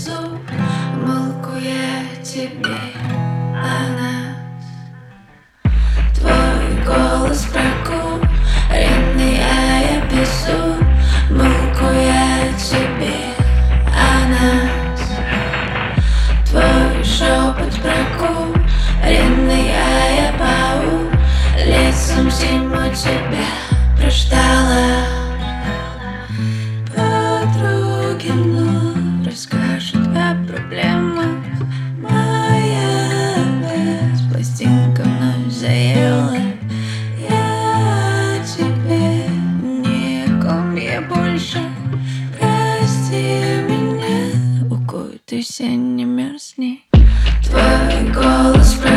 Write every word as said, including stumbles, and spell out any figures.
пишу мылку я тебе о нас. Твой голос прокуренный, а я пишу мылку я тебе о нас. Твой шепот прокуренный, а я по улицам зиму тебя прождала. Подруги вновь расскажут о проблемах. Моя опять пластинка вновь заела. Я тебе не о ком, я больше. Прости меня, укуй, ты не мерзни. Твой голос